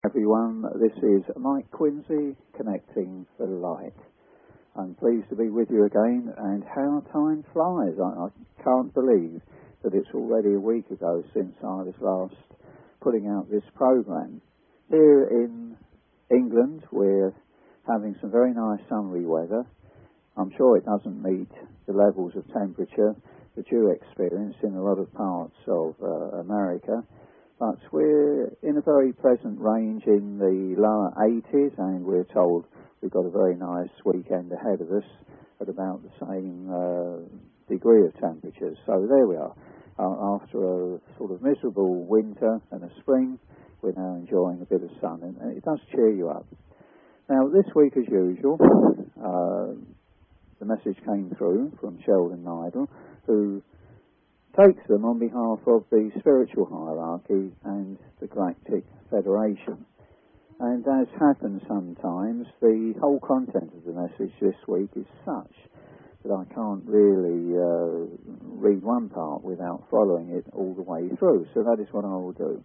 Everyone, this is Mike Quincy connecting the light. I'm pleased to be with you again, and how time flies. I can't believe that it's already a week ago since I was last putting out this program. Here in England we're having some very nice summery weather. I'm sure it doesn't meet the levels of temperature that you experience in a lot of parts of America. But we're in a very pleasant range in the lower 80s, and we're told we've got a very nice weekend ahead of us at about the same degree of temperatures. So there we are. After a sort of miserable winter and a spring, we're now enjoying a bit of sun, and it does cheer you up. Now, this week, as usual, the message came through from Sheldon Neidl, who takes them on behalf of the spiritual hierarchy and the Galactic Federation. And as happens sometimes, the whole content of the message this week is such that I can't really read one part without following it all the way through. So that is what I will do.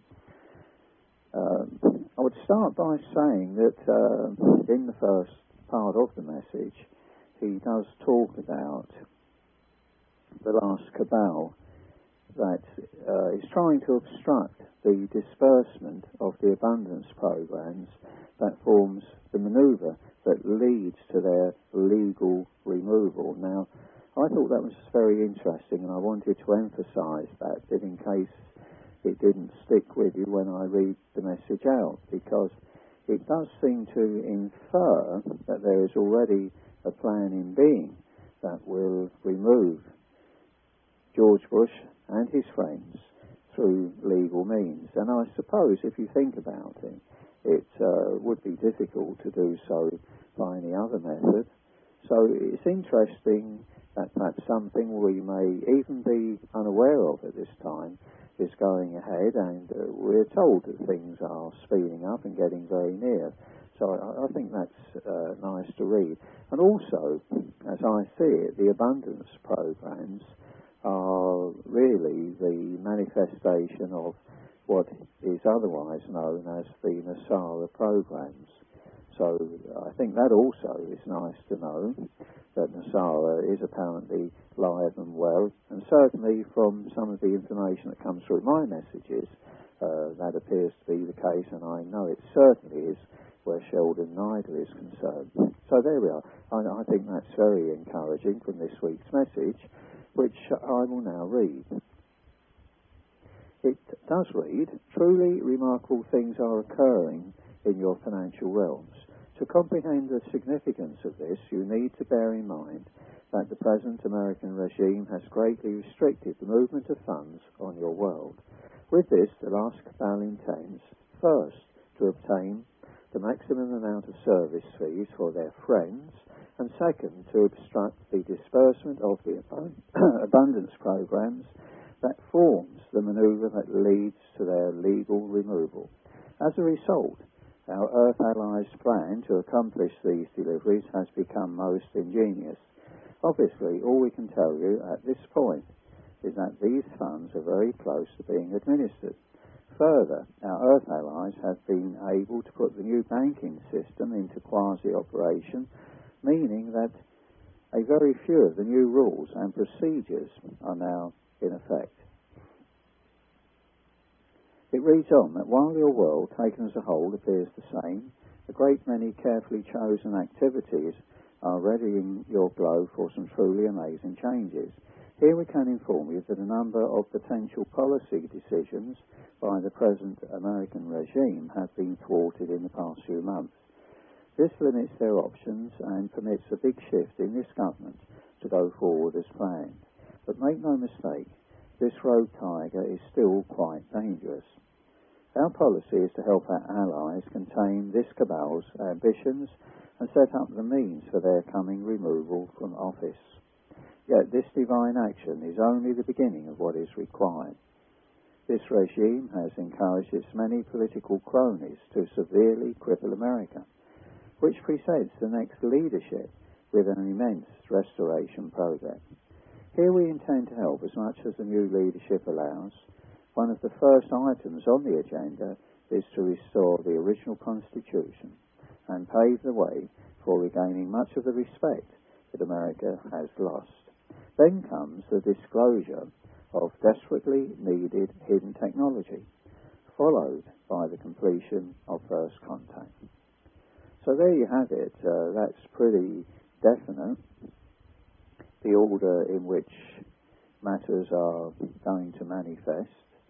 I would start by saying that in the first part of the message, he does talk about the last cabal that is trying to obstruct the disbursement of the abundance programs that forms the manoeuvre that leads to their legal removal. Now, I thought that was very interesting, and I wanted to emphasise that in case it didn't stick with you when I read the message out, because it does seem to infer that there is already a plan in being that will remove George Bush and his friends through legal means. And I suppose if you think about it, it would be difficult to do so by any other method. So it's interesting that perhaps something we may even be unaware of at this time is going ahead, and we're told that things are speeding up and getting very near. So I think that's nice to read. And also, as I see it, the abundance programs are really the manifestation of what is otherwise known as the Nasara programs. So I think that also is nice to know, that Nasara is apparently live and well, and certainly from some of the information that comes through my messages, that appears to be the case, and I know it certainly is where Sheldon Neidl is concerned. So there we are. I think that's very encouraging from this week's message, which I will now read. It does read, "Truly remarkable things are occurring in your financial realms. To comprehend the significance of this, you need to bear in mind that the present American regime has greatly restricted the movement of funds on your world. With this, the last cabal intends, first, to obtain the maximum amount of service fees for their friends, and second, to obstruct the disbursement of the abundance programs that forms the manoeuvre that leads to their legal removal. As a result, our Earth Allies' plan to accomplish these deliveries has become most ingenious. Obviously, all we can tell you at this point is that these funds are very close to being administered. Further, our Earth Allies have been able to put the new banking system into quasi-operation, meaning that a very few of the new rules and procedures are now in effect." It reads on that while your world, taken as a whole, appears the same, a great many carefully chosen activities are readying your globe for some truly amazing changes. Here we can inform you that a number of potential policy decisions by the present American regime have been thwarted in the past few months. This limits their options and permits a big shift in this government to go forward as planned. But make no mistake, this rogue tiger is still quite dangerous. Our policy is to help our allies contain this cabal's ambitions and set up the means for their coming removal from office. Yet this divine action is only the beginning of what is required. This regime has encouraged its many political cronies to severely cripple America, which presents the next leadership with an immense restoration program. Here we intend to help as much as the new leadership allows. One of the first items on the agenda is to restore the original constitution and pave the way for regaining much of the respect that America has lost. Then comes the disclosure of desperately needed hidden technology, followed by the completion of first contact. So there you have it. That's pretty definite, the order in which matters are going to manifest,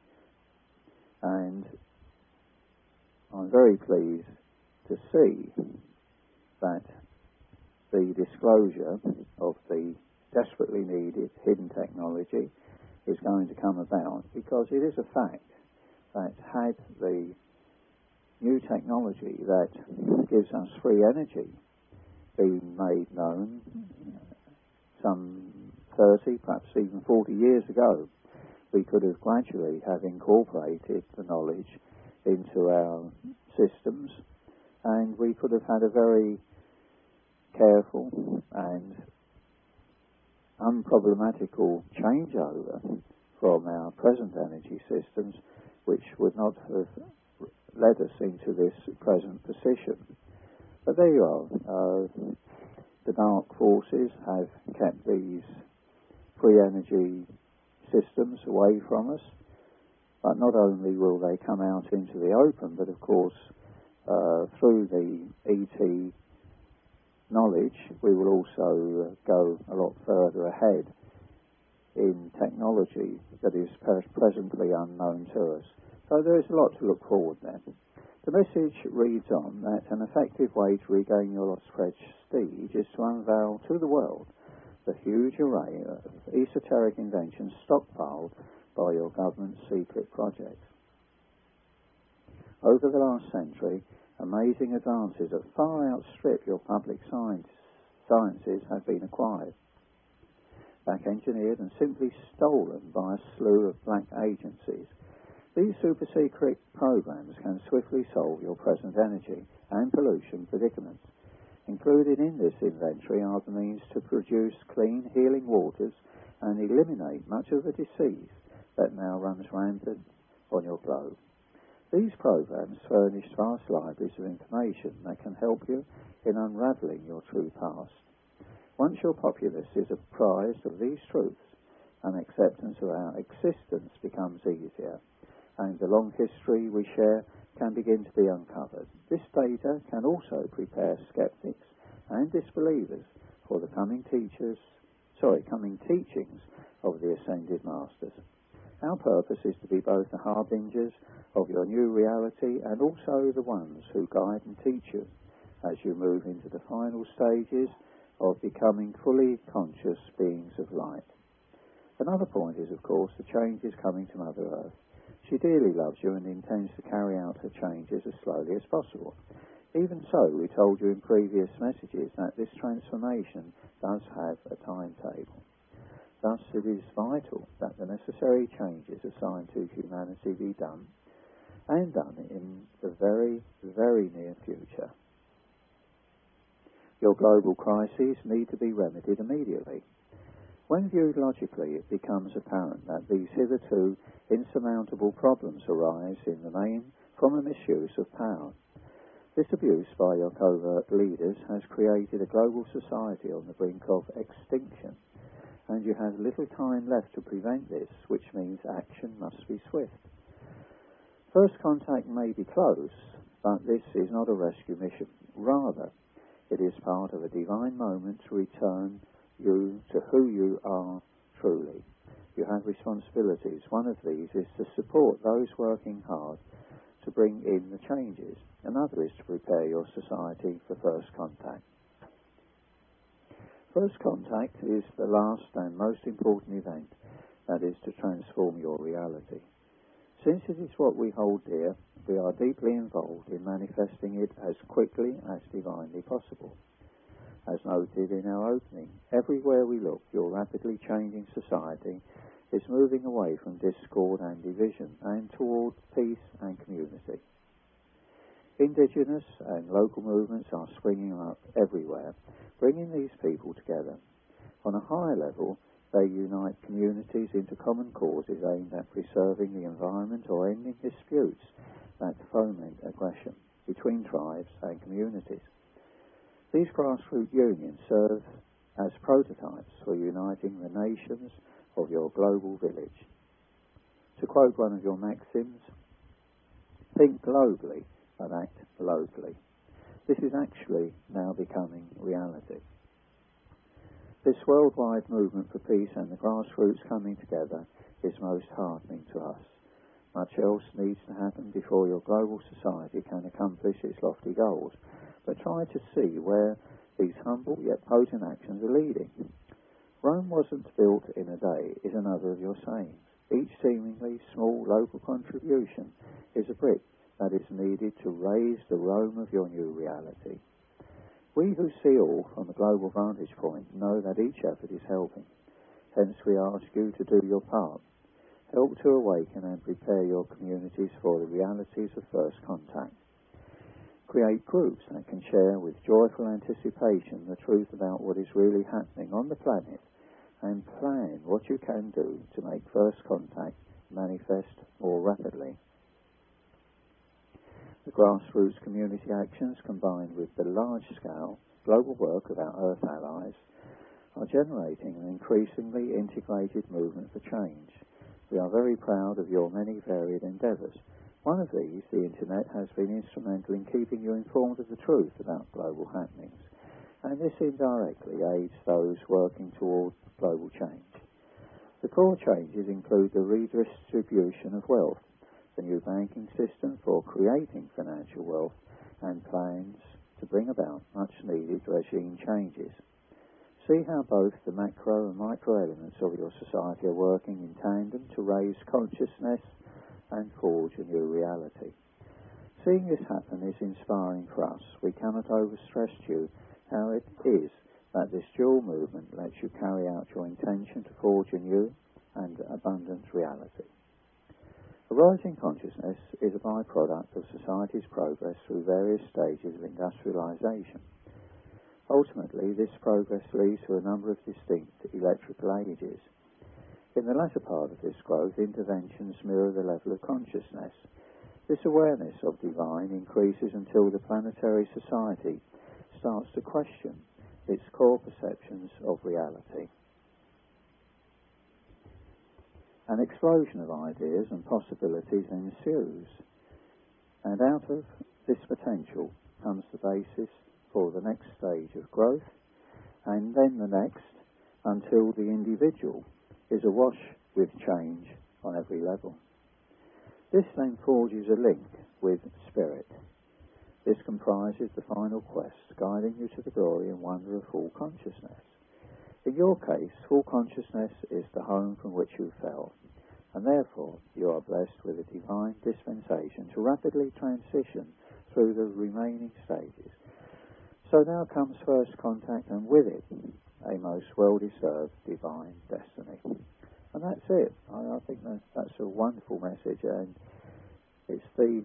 and I'm very pleased to see that the disclosure of the desperately needed hidden technology is going to come about, because it is a fact that had the new technology that gives us free energy been made known some 30, perhaps even 40 years ago, we could have gradually have incorporated the knowledge into our systems, and we could have had a very careful and unproblematical changeover from our present energy systems, which would not have led us into this present position. But there you are. The dark forces have kept these free energy systems away from us, but not only will they come out into the open, but of course through the ET knowledge we will also go a lot further ahead in technology that is presently unknown to us. So there is a lot to look forward there. The message reads on that an effective way to regain your lost prestige is to unveil to the world the huge array of esoteric inventions stockpiled by your government's secret projects. Over the last century, amazing advances that far outstrip your public sciences have been acquired, back-engineered and simply stolen by a slew of black agencies. These super-secret programs can swiftly solve your present energy and pollution predicaments. Included in this inventory are the means to produce clean, healing waters and eliminate much of the disease that now runs rampant on your globe. These programs furnish vast libraries of information that can help you in unravelling your true past. Once your populace is apprised of these truths, an acceptance of our existence becomes easier, and the long history we share can begin to be uncovered. This data can also prepare skeptics and disbelievers for the coming teachings of the Ascended Masters. Our purpose is to be both the harbingers of your new reality and also the ones who guide and teach you as you move into the final stages of becoming fully conscious beings of light. Another point is, of course, the change is coming to Mother Earth. She dearly loves you and intends to carry out her changes as slowly as possible. Even so, we told you in previous messages that this transformation does have a timetable. Thus, it is vital that the necessary changes assigned to humanity be done, and done in the very, very near future. Your global crises need to be remedied immediately. When viewed logically, it becomes apparent that these hitherto insurmountable problems arise in the main from a misuse of power. This abuse by your covert leaders has created a global society on the brink of extinction, and you have little time left to prevent this, which means action must be swift. First contact may be close, but this is not a rescue mission. Rather, it is part of a divine moment to return you to who you are truly. You have responsibilities. One of these is to support those working hard to bring in the changes. Another is to prepare your society for first contact. First contact is the last and most important event that is to transform your reality. Since it is what we hold dear, we are deeply involved in manifesting it as quickly as divinely possible. As noted in our opening, everywhere we look, your rapidly changing society is moving away from discord and division and toward peace and community. Indigenous and local movements are springing up everywhere, bringing these people together. On a higher level, they unite communities into common causes aimed at preserving the environment or ending disputes that foment aggression between tribes and communities. These grassroots unions serve as prototypes for uniting the nations of your global village. To quote one of your maxims, think globally and act locally. This is actually now becoming reality. This worldwide movement for peace and the grassroots coming together is most heartening to us. Much else needs to happen before your global society can accomplish its lofty goals, but try to see where these humble yet potent actions are leading. Rome wasn't built in a day is another of your sayings. Each seemingly small local contribution is a brick that is needed to raise the Rome of your new reality. We who see all from a global vantage point know that each effort is helping. Hence we ask you to do your part. Help to awaken and prepare your communities for the realities of first contact. Create groups that can share with joyful anticipation the truth about what is really happening on the planet, and plan what you can do to make first contact manifest more rapidly. The grassroots community actions, combined with the large-scale global work of our Earth allies, are generating an increasingly integrated movement for change. We are very proud of your many varied endeavours. One of these, the Internet, has been instrumental in keeping you informed of the truth about global happenings, and this indirectly aids those working toward global change. The core changes include the redistribution of wealth, the new banking system for creating financial wealth, and plans to bring about much-needed regime changes. See how both the macro and micro elements of your society are working in tandem to raise consciousness and forge a new reality. Seeing this happen is inspiring for us. We cannot overstress to you how it is that this dual movement lets you carry out your intention to forge a new and abundant reality. A rising consciousness is a byproduct of society's progress through various stages of industrialization. Ultimately, this progress leads to a number of distinct electrical ages. In the latter part of this growth, interventions mirror the level of consciousness. This awareness of divine increases until the planetary society starts to question its core perceptions of reality. An explosion of ideas and possibilities ensues, and out of this potential comes the basis for the next stage of growth, and then the next, until the individual is awash with change on every level. This then forges a link with spirit. This comprises the final quest, guiding you to the glory and wonder of full consciousness. In your case, full consciousness is the home from which you fell, and therefore you are blessed with a divine dispensation to rapidly transition through the remaining stages. So now comes first contact, and with it, a most well-deserved divine destiny. And that's it. I think that's a wonderful message, and it's the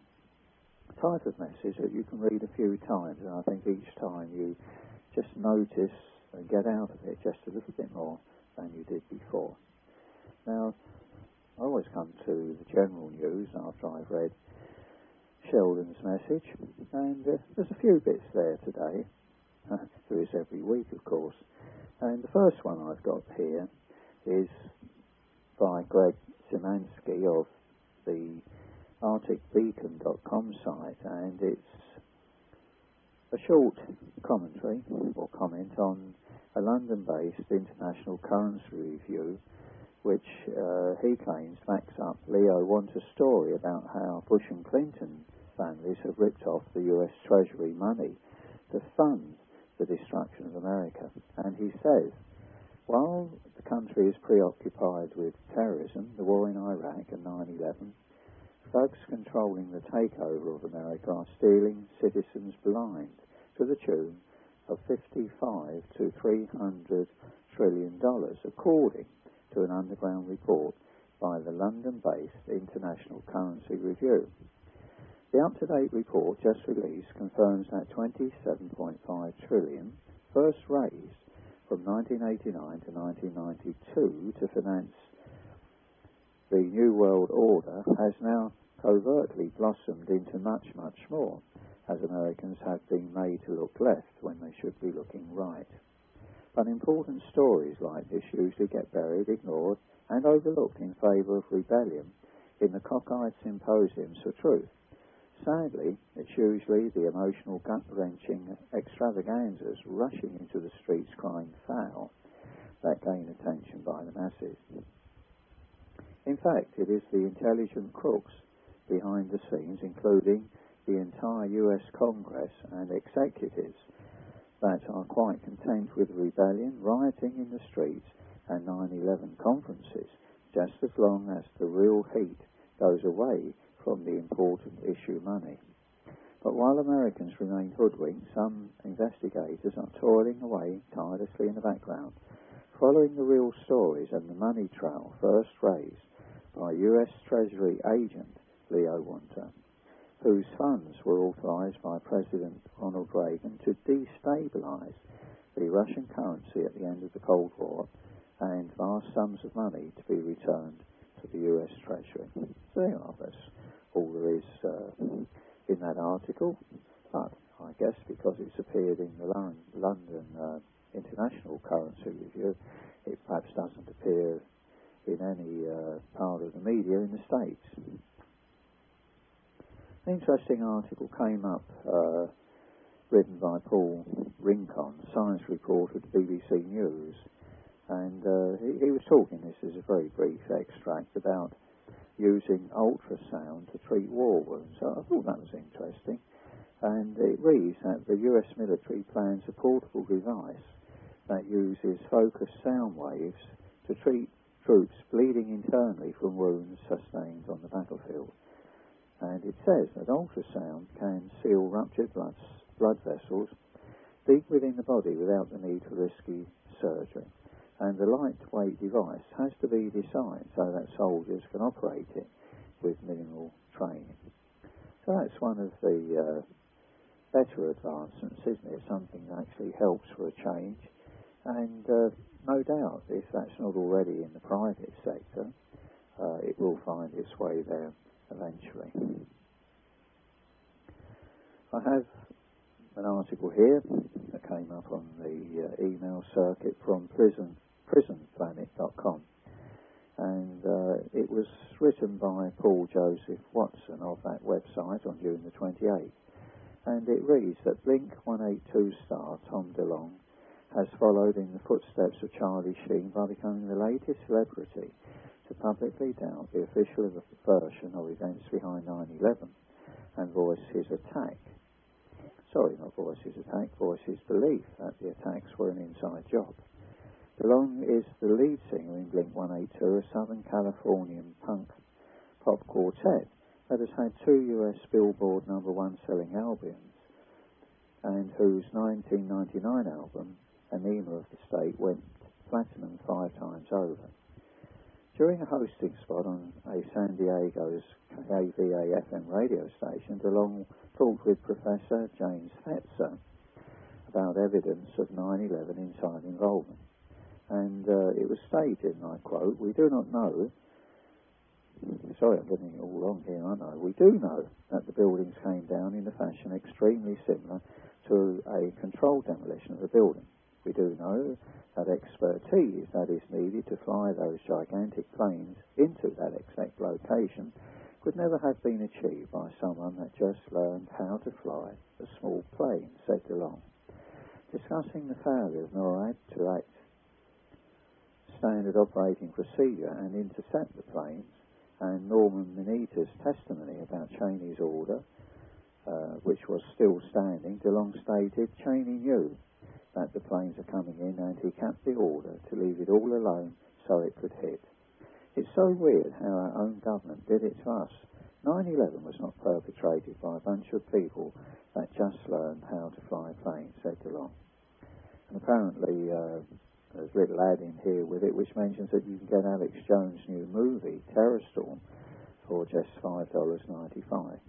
type of message that you can read a few times, and I think each time you just notice and get out of it just a little bit more than you did before. Now, I always come to the general news after I've read Sheldon's message, and there's a few bits there today. There is every week, of course. And the first one I've got here is by Greg Szymanski of the ArcticBeacon.com site, and it's a short commentary or comment on a London-based international currency review, which he claims backs up Leo Wanta's story about how Bush and Clinton families have ripped off the US Treasury money to fund the destruction of America. And he says, while the country is preoccupied with terrorism, the war in Iraq and 9/11, thugs controlling the takeover of America are stealing citizens blind to the tune of $55 to $300 trillion, according to an underground report by the London-based International Currency Review. The up-to-date report just released confirms that $27.5 trillion, first raised from 1989 to 1992 to finance the New World Order, has now covertly blossomed into much, much more, as Americans have been made to look left when they should be looking right. But important stories like this usually get buried, ignored, and overlooked in favour of rebellion in the cockeyed symposiums for truth. Sadly, it's usually the emotional, gut-wrenching extravaganzas rushing into the streets crying foul that gain attention by the masses. In fact, it is the intelligent crooks behind the scenes, including the entire US Congress and executives, that are quite content with rebellion, rioting in the streets, and 9/11 conferences, just as long as the real heat goes away from the important issue money. But while Americans remain hoodwinked, some investigators are toiling away tirelessly in the background, following the real stories and the money trail first raised by US Treasury agent Leo Wunter, whose funds were authorized by President Ronald Reagan to destabilize the Russian currency at the end of the Cold War, and vast sums of money to be returned to the US Treasury. So there you are, that's all there is in that article. But I guess because it's appeared in the London International Currency Review, it perhaps doesn't appear in any part of the media in the States. An interesting article came up, written by Paul Rincon, science reporter at BBC News, and he was talking, this is a very brief extract, about using ultrasound to treat war wounds. So I thought that was interesting. And it reads that the US military plans a portable device that uses focused sound waves to treat troops bleeding internally from wounds sustained on the battlefield. And it says that ultrasound can seal ruptured blood vessels deep within the body without the need for risky surgery. And the lightweight device has to be designed so that soldiers can operate it with minimal training. So that's one of the better advancements, isn't it? Something that actually helps for a change. And no doubt, if that's not already in the private sector, it will find its way there eventually. I have an article here that came up on the email circuit from prisonplanet.com, and it was written by Paul Joseph Watson of that website on June the 28th, and it reads that Blink 182 star Tom DeLonge has followed in the footsteps of Charlie Sheen by becoming the latest celebrity to publicly doubt the official version of events behind 9/11 and voice his belief that the attacks were an inside job. DeLonge is the lead singer in Blink 182, a Southern Californian punk pop quartet that has had 2 US Billboard #1 selling albums, and whose 1999 album, Anema of the State, went platinum 5 times over. During a hosting spot on a San Diego's KVA-FM radio station, DeLonge talked with Professor James Fetzer about evidence of 9/11 inside involvement. And it was stated, and I quote, "We do not know," sorry, I'm getting it all wrong here, aren't I? "We do know that the buildings came down in a fashion extremely similar to a controlled demolition of the building. We do know that expertise that is needed to fly those gigantic planes into that exact location could never have been achieved by someone that just learned how to fly a small plane," said DeLonge. Discussing the failure of NORAD to act standard operating procedure and intercept the planes, and Norman Mineta's testimony about Cheney's order, which was still standing, DeLonge stated Cheney knew that the planes are coming in, and he kept the order to leave it all alone so it could hit. "It's so weird how our own government did it to us. 9/11 was not perpetrated by a bunch of people that just learned how to fly planes," said DeLonge. And apparently there's a little ad in here with it which mentions that you can get Alex Jones' new movie, Terror Storm, for just $5.95.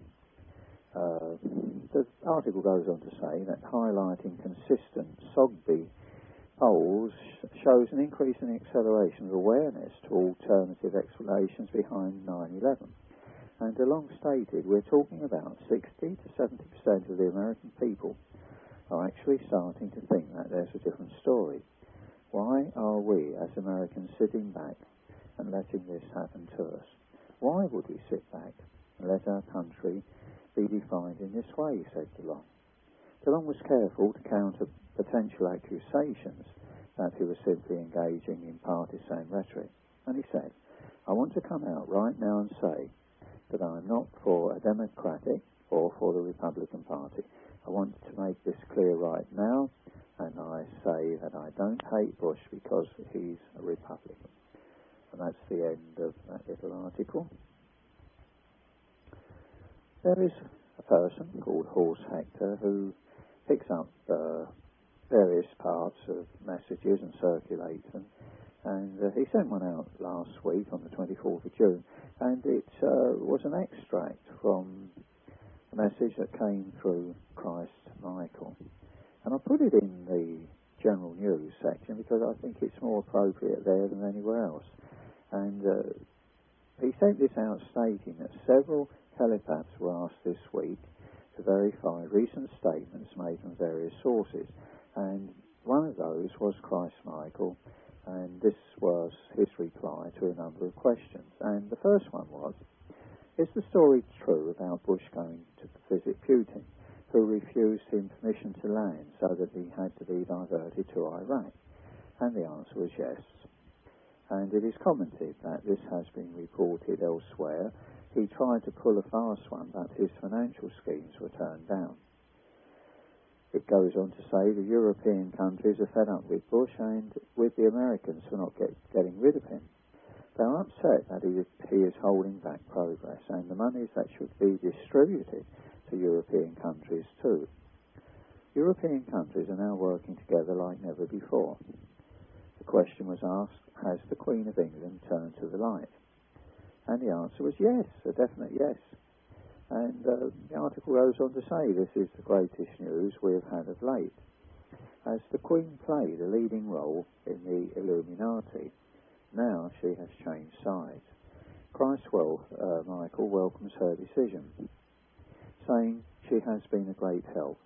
The article goes on to say that highlighting consistent SOGBI polls shows an increase in the acceleration of awareness to alternative explanations behind 9/11. And along stated, we're talking about 60 to 70% of the American people are actually starting to think that there's a different story. Why are we, as Americans, sitting back and letting this happen to us? Why would we sit back and let our country be defined in this way, said DeLong. DeLong was careful to counter potential accusations that he was simply engaging in partisan rhetoric. And he said, I want to come out right now and say that I'm not for a Democratic or for the Republican Party. I want to make this clear right now, and I say that I don't hate Bush because he's a Republican. And that's the end of that little article. There is a person called Horst Hector who picks up various parts of messages and circulates them. And he sent one out last week on the 24th of June, and it was an extract from a message that came through Christ Michael. And I put it in the general news section because I think it's more appropriate there than anywhere else. And he sent this out stating that several telepaths were asked this week to verify recent statements made from various sources. And one of those was Christ Michael, and this was his reply to a number of questions. And the first one was, is the story true about Bush going to visit Putin, who refused him permission to land so that he had to be diverted to Iraq? And the answer was yes. And it is commented that this has been reported elsewhere. He tried to pull a fast one, but his financial schemes were turned down. It goes on to say the European countries are fed up with Bush and with the Americans for not getting rid of him. They are upset that he is holding back progress and the monies that should be distributed to European countries too. European countries are now working together like never before. The question was asked, has the Queen of England turned to the light? And the answer was yes, a definite yes. And the article goes on to say this is the greatest news we have had of late, as the Queen played a leading role in the Illuminati. Now she has changed sides. Christ Michael welcomes her decision, saying she has been a great help,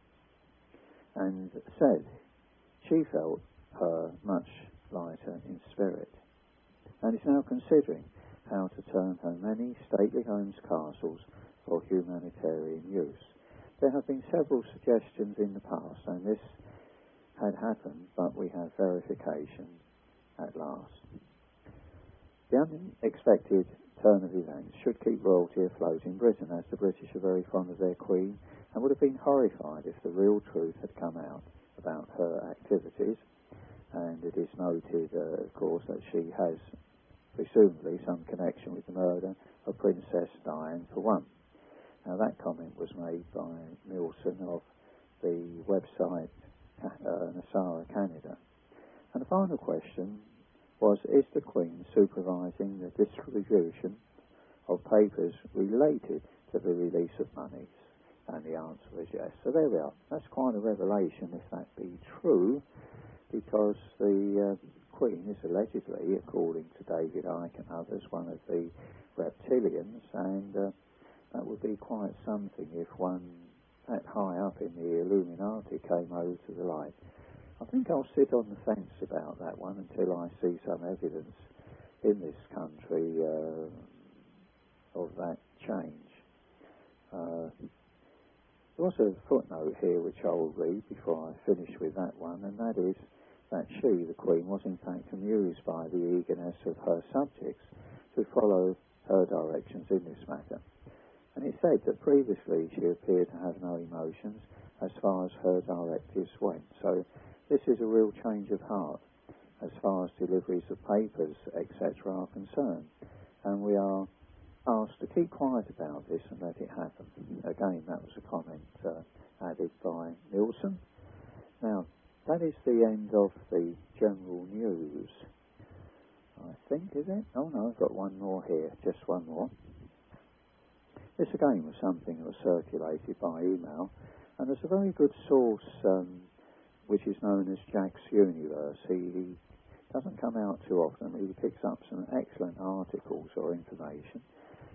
and said she felt her much lighter in spirit, and is now considering how to turn her many stately homes, castles, for humanitarian use. There have been several suggestions in the past, and this had happened, but we have verification at last. The unexpected turn of events should keep royalty afloat in Britain, as the British are very fond of their Queen and would have been horrified if the real truth had come out about her activities. And it is noted, of course, that she has presumably some connection with the murder of Princess Diana, for one. Now, that comment was made by Nielsen of the website Nasara Canada. And the final question was, is the Queen supervising the distribution of papers related to the release of monies? And the answer was yes. So there we are. That's quite a revelation, if that be true, because the Queen is allegedly, according to David Icke and others, one of the reptilians, and that would be quite something if one that high up in the Illuminati came over to the light. I think I'll sit on the fence about that one until I see some evidence in this country of that change. There was a footnote here which I will read before I finish with that one, and that is that she, the Queen, was in fact amused by the eagerness of her subjects to follow her directions in this matter. And it said that previously she appeared to have no emotions as far as her directives went. So this is a real change of heart as far as deliveries of papers, etc. are concerned. And we are asked to keep quiet about this and let it happen. Again, that was a comment added by Nielsen. Now, that is the end of the general news, I think, is it? Oh no, I've got one more here, just one more. This again was something that was circulated by email, and there's a very good source which is known as Jack's Universe. He doesn't come out too often, but he picks up some excellent articles or information,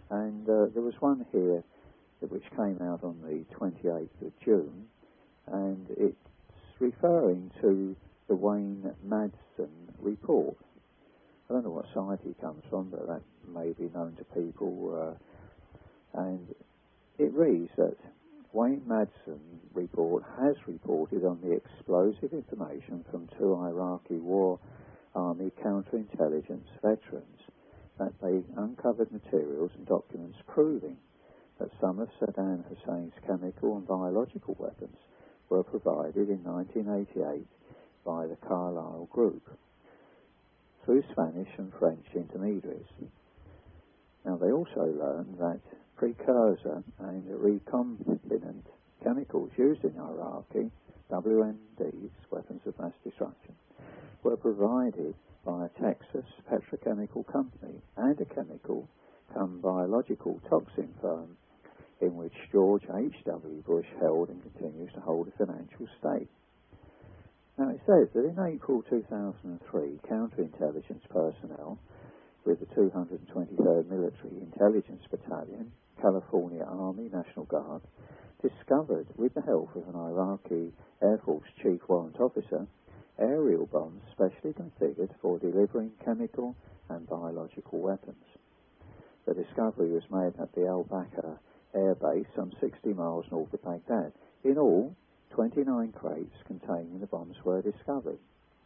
And there was one here which came out on the 28th of June, and it's referring to the Wayne Madsen report. I don't know what site he comes from, but that may be known to people. And it reads that Wayne Madsen report has reported on the explosive information from 2 Iraqi War Army counterintelligence veterans that they uncovered materials and documents proving that some of Saddam Hussein's chemical and biological weapons were provided in 1988 by the Carlyle Group through Spanish and French intermediaries. Now, they also learned that precursor and recombinant chemicals used in Iraqi WMDs, weapons of mass destruction, were provided by a Texas petrochemical company and a chemical cum biological toxin firm in which George H.W. Bush held and continues to hold a financial stake. Now, it says that in April 2003, counterintelligence personnel with the 223rd Military Intelligence Battalion, California Army National Guard, discovered, with the help of an Iraqi Air Force Chief Warrant Officer, aerial bombs specially configured for delivering chemical and biological weapons. The discovery was made at the Al-Bakr Air Base, some 60 miles north of Baghdad. In all, 29 crates containing the bombs were discovered.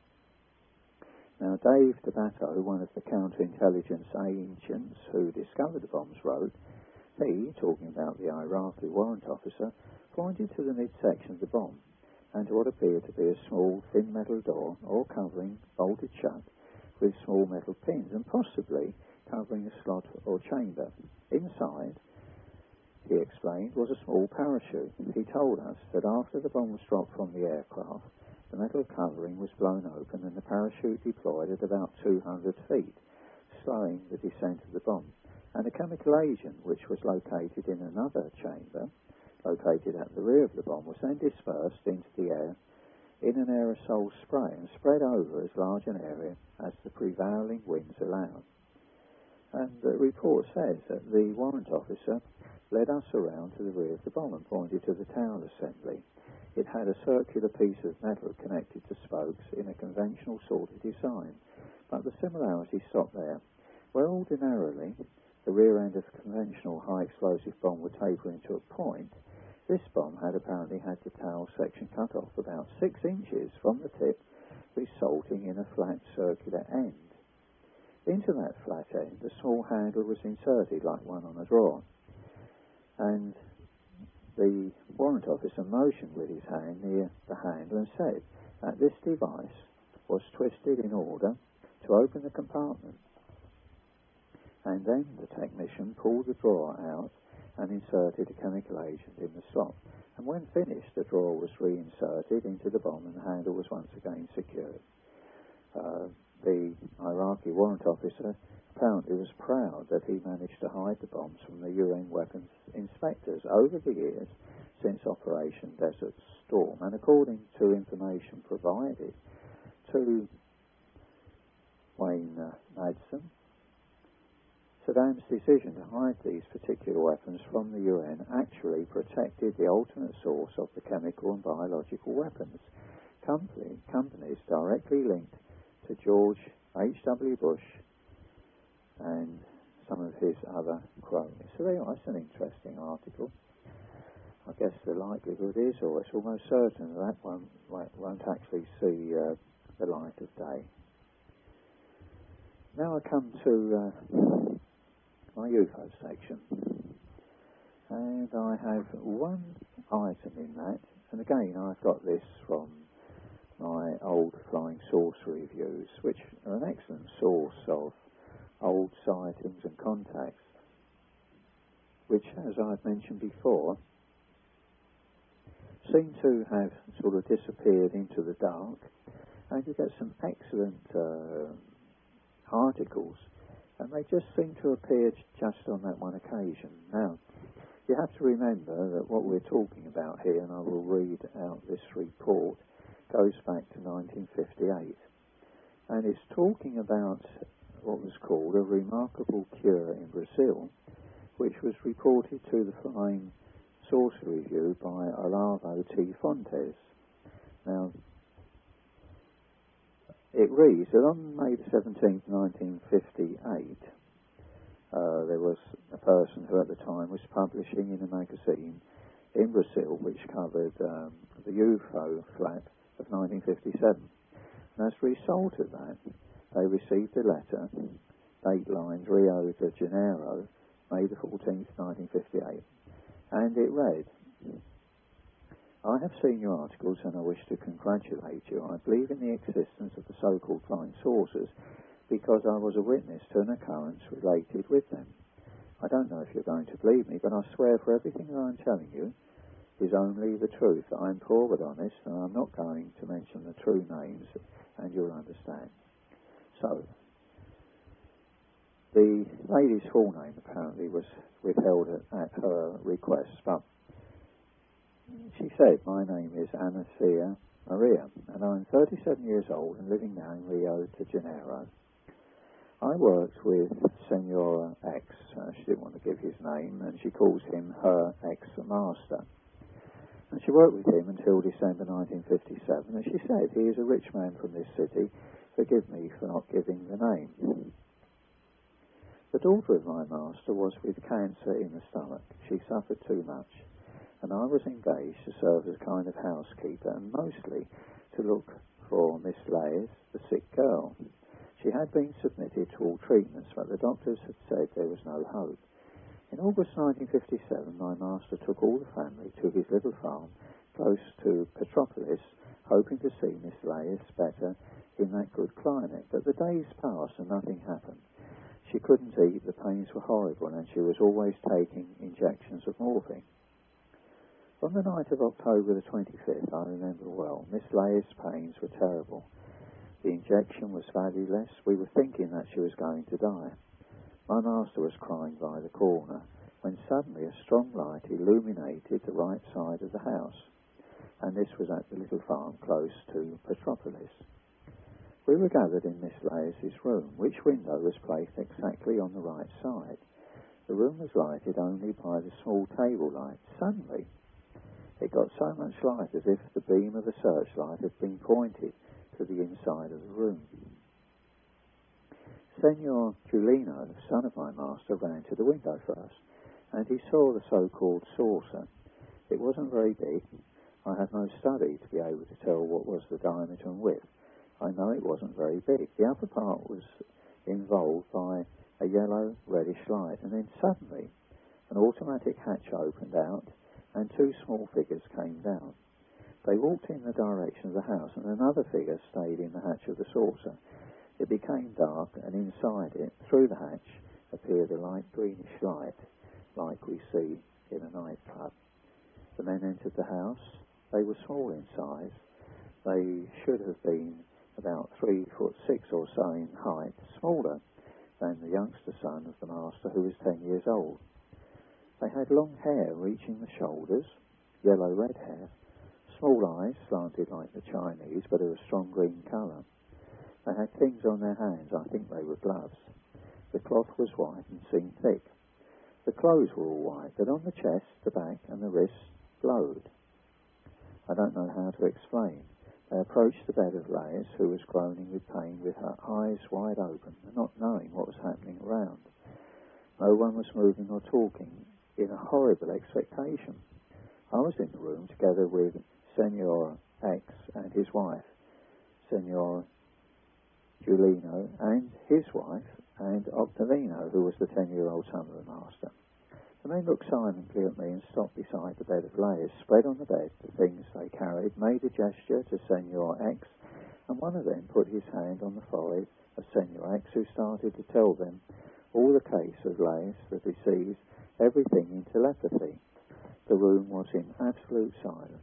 Now, Dave D'Abato, one of the counterintelligence agents who discovered the bombs, wrote, he, talking about the Iraqi warrant officer, pointed to the midsection of the bomb and to what appeared to be a small thin metal door or covering bolted shut with small metal pins and possibly covering a slot or chamber. Inside, he explained, was a small parachute. He told us that after the bomb was dropped from the aircraft, the metal covering was blown open and the parachute deployed at about 200 feet, slowing the descent of the bomb. And a chemical agent, which was located in another chamber, located at the rear of the bomb, was then dispersed into the air in an aerosol spray and spread over as large an area as the prevailing winds allowed. And the report says that the warrant officer led us around to the rear of the bomb and pointed to the tail assembly. It had a circular piece of metal connected to spokes in a conventional sort of design, but the similarities stopped there. Where ordinarily the rear end of a conventional high-explosive bomb would taper into a point, this bomb had apparently had the tail section cut off about 6 inches from the tip, resulting in a flat circular end. Into that flat end, a small handle was inserted like one on a drawer, and the warrant officer motioned with his hand near the handle and said that this device was twisted in order to open the compartment. And then the technician pulled the drawer out and inserted a chemical agent in the slot. And when finished, the drawer was reinserted into the bomb and the handle was once again secured. The Iraqi warrant officer apparently was proud that he managed to hide the bombs from the UN weapons inspectors over the years since Operation Desert Storm. And according to information provided to Wayne Madsen, Saddam's decision to hide these particular weapons from the UN actually protected the ultimate source of the chemical and biological weapons. Companies directly linked to George H.W. Bush and some of his other cronies. So that's an interesting article. I guess the likelihood is, or it's almost certain, that one won't actually see the light of day. Now I come to my UFO section, and I have one item in that, and again I've got this from my old Flying Saucer reviews, which are an excellent source of old sightings and contacts, which, as I've mentioned before, seem to have sort of disappeared into the dark, and you get some excellent articles, and they just seem to appear just on that one occasion. Now, you have to remember that what we're talking about here, and I will read out this report, goes back to 1958, and it's talking about what was called a remarkable cure in Brazil, which was reported to the Flying Saucer Review by Olavo T. Fontes. Now, it reads that on May the 17th, 1958, there was a person who at the time was publishing in a magazine in Brazil which covered the UFO flap of 1957. And as a result of that, they received a letter, date lined Rio de Janeiro, May the 14th, 1958, and it read, "I have seen your articles and I wish to congratulate you. I believe in the existence of the so-called flying saucers because I was a witness to an occurrence related with them. I don't know if you're going to believe me, but I swear for everything that I'm telling you is only the truth. I'm poor but honest, and I'm not going to mention the true names, and you'll understand." So, the lady's full name apparently was withheld at her request, but she said, "My name is Anacia Maria, and I'm 37 years old and living now in Rio de Janeiro. I worked with Senora X," she didn't want to give his name, and she calls him her ex-master. "And she worked with him until December 1957, and she said, he is a rich man from this city. Forgive me for not giving the name. The daughter of my master was with cancer in the stomach. She suffered too much, and I was engaged to serve as a kind of housekeeper and mostly to look for Miss Lays, the sick girl. She had been submitted to all treatments, but the doctors had said there was no hope. In August 1957, my master took all the family to his little farm close to Petropolis, hoping to see Miss Lays better in that good climate. But the days passed and nothing happened. She couldn't eat, the pains were horrible, and she was always taking injections of morphine. On the night of October the 25th, I remember well, Miss Lays' pains were terrible. The injection was valueless. We were thinking that she was going to die. My master was crying by the corner, when suddenly a strong light illuminated the right side of the house, and this was at the little farm close to Petropolis. We were gathered in Miss Lays' room, which window was placed exactly on the right side. The room was lighted only by the small table light. Suddenly, it got so much light as if the beam of a searchlight had been pointed to the inside of the room. Senor Giulino, the son of my master, ran to the window first, and he saw the so-called saucer. It wasn't very big. I had no study to be able to tell what was the diameter and width. I know it wasn't very big. The upper part was involved by a yellow reddish light, and then suddenly an automatic hatch opened out and two small figures came down. They walked in the direction of the house, and another figure stayed in the hatch of the saucer. It became dark, and inside it, through the hatch, appeared a light greenish light, like we see in a nightclub. The men entered the house. They were small in size. They should have been about 3'6" or so in height, smaller than the youngster son of the master, who was 10 years old. They had long hair reaching the shoulders, yellow-red hair, small eyes slanted like the Chinese, but of a strong green colour. They had things on their hands. I think they were gloves. The cloth was white and seemed thick. The clothes were all white, but on the chest, the back, and the wrists glowed. I don't know how to explain. They approached the bed of Lays, who was groaning with pain, with her eyes wide open, not knowing what was happening around. No one was moving or talking, in a horrible expectation. I was in the room together with Senor X and his wife, Senor Giulino and his wife, and Octavino, who was the 10-year-old son of the master. The men looked silently at me and stopped beside the bed of Lays, spread on the bed the things they carried, made a gesture to Senor X, and one of them put his hand on the forehead of Senor X, who started to tell them all the case of Lays, the deceased, everything in telepathy. The room was in absolute silence.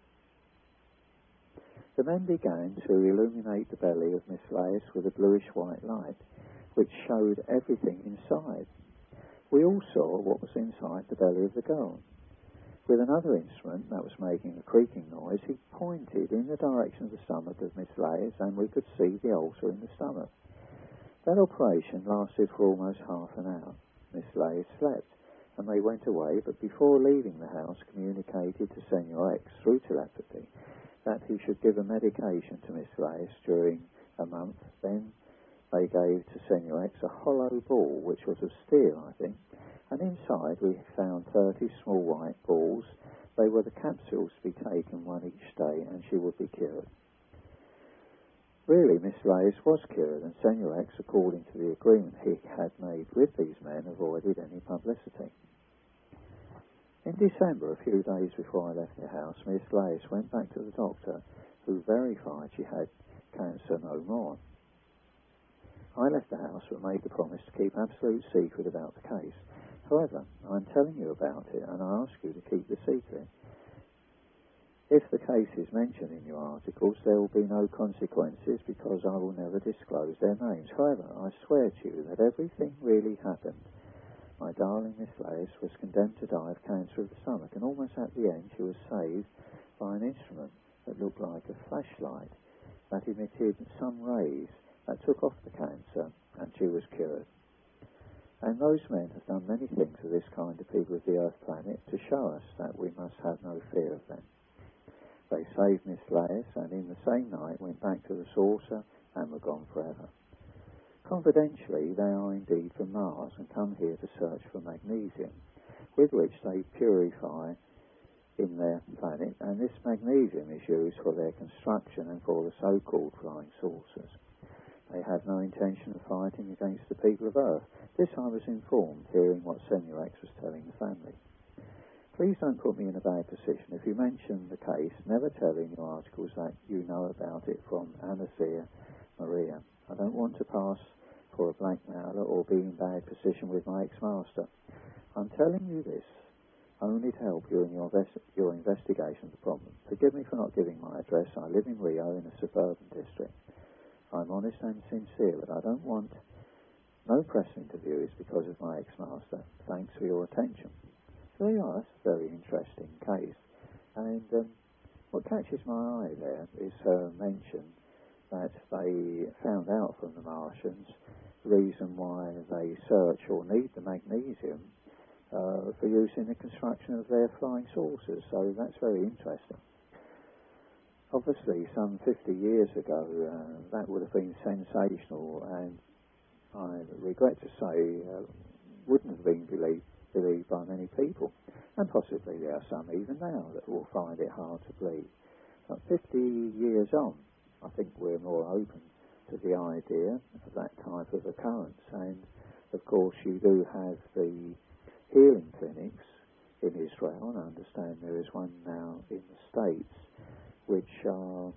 The men began to illuminate the belly of Miss Lays with a bluish-white light, which showed everything inside. We all saw what was inside the belly of the girl. With another instrument that was making a creaking noise, he pointed in the direction of the stomach of Miss Lays, and we could see the ulcer in the stomach. That operation lasted for almost half an hour. Miss Lays slept, and they went away, but before leaving the house communicated to Senor X through telepathy that he should give a medication to Miss Reyes during a month. Then they gave to Senor X a hollow ball, which was of steel, I think, and inside we found 30 small white balls. They were the capsules to be taken one each day, and she would be cured. Really, Miss Reyes was cured, and Senor X, according to the agreement he had made with these men, avoided any publicity. In December, a few days before I left the house, Miss Reyes went back to the doctor, who verified she had cancer no more. I left the house but made the promise to keep absolute secret about the case. However, I'm telling you about it, and I ask you to keep the secret. If the case is mentioned in your articles, there will be no consequences because I will never disclose their names. However, I swear to you that everything really happened. My darling Miss Reyes was condemned to die of cancer of the stomach, and almost at the end she was saved by an instrument that looked like a flashlight that emitted some rays that took off the cancer, and she was cured. And those men have done many things of this kind to people of the Earth planet to show us that we must have no fear of them. They saved Miss Reyes, and in the same night went back to the saucer and were gone forever. Confidentially, they are indeed from Mars and come here to search for magnesium, with which they purify in their planet, and this magnesium is used for their construction and for the so-called flying saucers. They have no intention of fighting against the people of Earth. This I was informed, hearing what Senor X was telling the family. Please don't put me in a bad position. If you mention the case, never tell in your articles that you know about it from Anastasia Maria. I don't want to pass for a blackmailer or be in bad position with my ex-master. I'm telling you this only to help you in your investigation of the problem. Forgive me for not giving my address. I live in Rio in a suburban district. I'm honest and sincere, but I don't want no press interviews because of my ex-master. Thanks for your attention. So there you are. That's a very interesting case. And what catches my eye there is her mention that they found out from the Martians the reason why they search or need the magnesium for use in the construction of their flying saucers. So that's very interesting. Obviously, some 50 years ago, that would have been sensational, and I regret to say wouldn't have been believed by many people. And possibly there are some even now that will find it hard to believe. But 50 years on, I think we're more open to the idea of that type of occurrence. And, of course, you do have the healing clinics in Israel, and I understand there is one now in the States, which are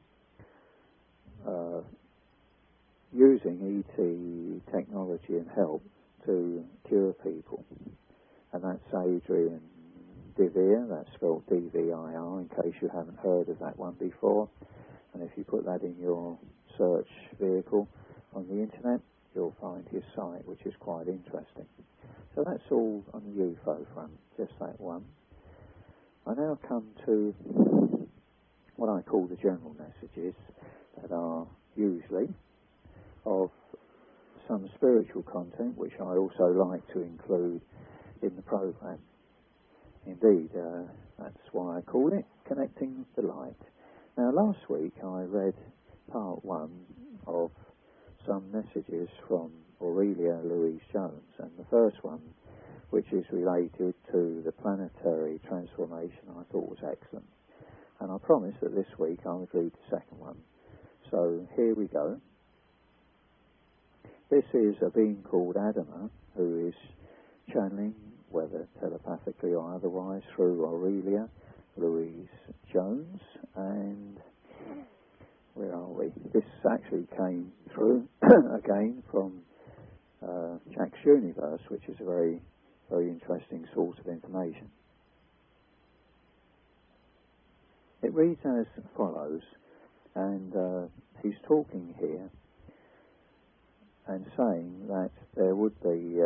using ET technology and help to cure people. And that's Adrian Devere, that's spelled D-V-I-R, in case you haven't heard of that one before. And if you put that in your search vehicle on the internet, you'll find his site, which is quite interesting. So that's all on the UFO front, just that one. I now come to what I call the general messages that are usually of some spiritual content, which I also like to include in the program. Indeed, that's why I call it Connecting the Light. Now, last week I read part one of some messages from Aurelia Louise Jones, and the first one, which is related to the planetary transformation, I thought was excellent. And I promised that this week I would read the second one. So here we go. This is a being called Adama, who is channeling, whether telepathically or otherwise, through Aurelia Louise Jones. And where are we? This actually came through again from Jack's Universe, which is a very, very interesting source of information. It reads as follows, and he's talking here and saying that there would be,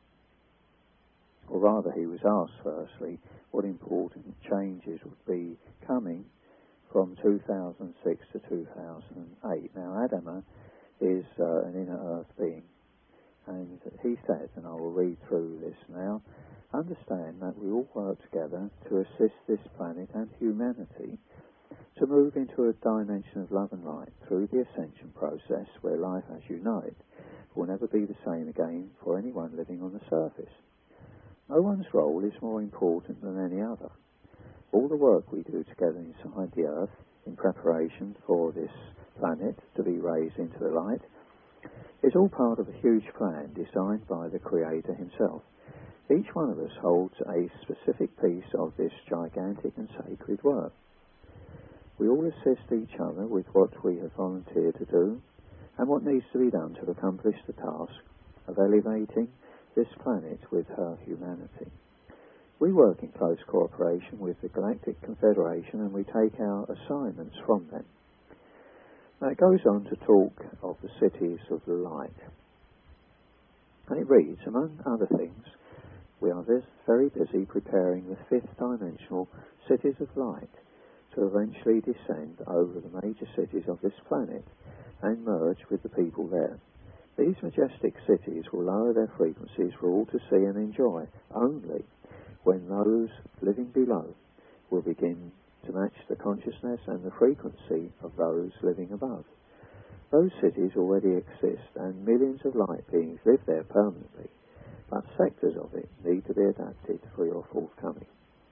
or rather he was asked firstly, what important changes would be coming from 2006 to 2008. Now, Adama is an inner earth being, and he says, and I will read through this now, understand that we all work together to assist this planet and humanity to move into a dimension of love and light through the ascension process where life as you know it will never be the same again for anyone living on the surface. No one's role is more important than any other. All the work we do together inside the earth in preparation for this planet to be raised into the light is all part of a huge plan designed by the Creator himself. Each one of us holds a specific piece of this gigantic and sacred work. We all assist each other with what we have volunteered to do and what needs to be done to accomplish the task of elevating this planet with her humanity. We work in close cooperation with the Galactic Confederation and we take our assignments from them. Now it goes on to talk of the cities of the light. And it reads, among other things, we are very busy preparing the fifth dimensional cities of light to eventually descend over the major cities of this planet and merge with the people there. These majestic cities will lower their frequencies for all to see and enjoy only when those living below will begin to match the consciousness and the frequency of those living above. Those cities already exist and millions of light beings live there permanently, but sectors of it need to be adapted for your forthcoming.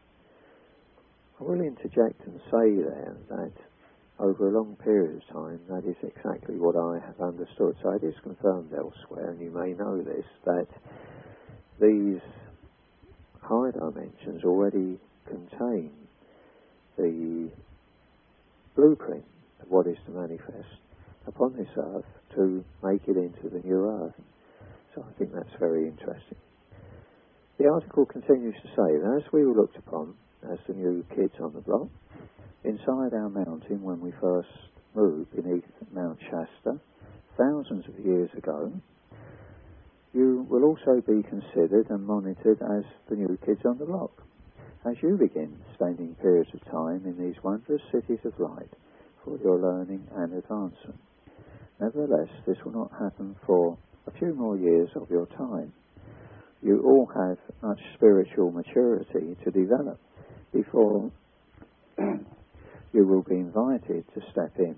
I will interject and say there that over a long period of time that is exactly what I have understood. So it is confirmed elsewhere, and you may know this, that these higher dimensions already contain the blueprint of what is to manifest upon this earth to make it into the new earth. So I think that's very interesting. The article continues to say that as we were looked upon as the new kids on the block, inside our mountain when we first moved beneath Mount Shasta, thousands of years ago, you will also be considered and monitored as the new kids on the block, as you begin spending periods of time in these wondrous cities of light for your learning and advancement. Nevertheless, this will not happen for a few more years of your time. You all have much spiritual maturity to develop before you will be invited to step in.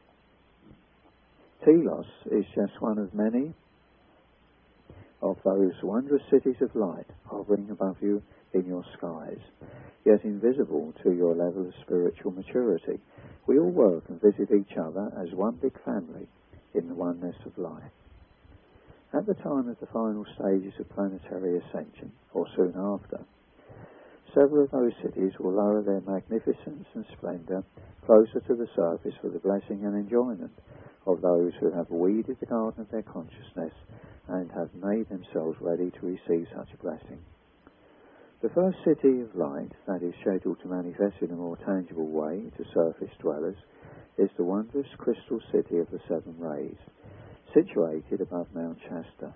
Telos is just one of many of those wondrous cities of light hovering above you in your skies, yet invisible to your level of spiritual maturity. We all work and visit each other as one big family in the oneness of life. At the time of the final stages of planetary ascension, or soon after, several of those cities will lower their magnificence and splendour closer to the surface for the blessing and enjoyment of those who have weeded the garden of their consciousness and have made themselves ready to receive such a blessing. The first city of light that is scheduled to manifest in a more tangible way to surface dwellers is the wondrous crystal city of the Seven Rays, situated above Mount Shasta.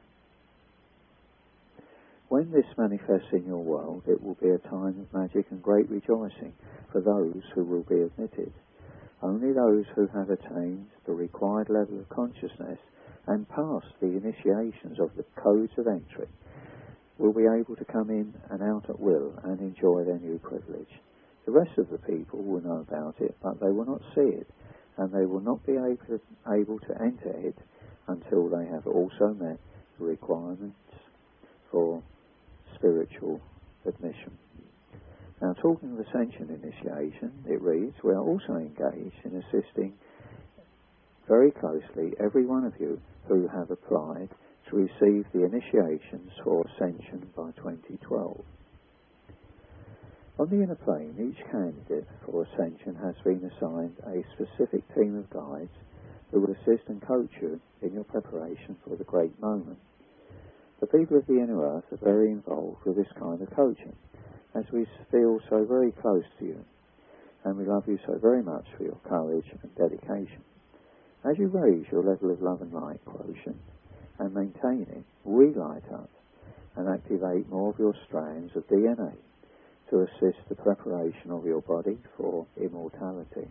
When this manifests in your world, it will be a time of magic and great rejoicing for those who will be admitted. Only those who have attained the required level of consciousness and passed the initiations of the codes of entry will be able to come in and out at will and enjoy their new privilege. The rest of the people will know about it, but they will not see it, and they will not be able to enter it until they have also met the requirements for spiritual admission. Now, talking of ascension initiation, it reads, we are also engaged in assisting very closely every one of you who have applied to receive the initiations for ascension by 2012. On the inner plane, each candidate for ascension has been assigned a specific team of guides who will assist and coach you in your preparation for the great moment. The people of the inner earth are very involved with this kind of coaching, as we feel so very close to you, and we love you so very much for your courage and dedication. As you raise your level of love and light quotient and maintain it, we light up and activate more of your strands of DNA to assist the preparation of your body for immortality.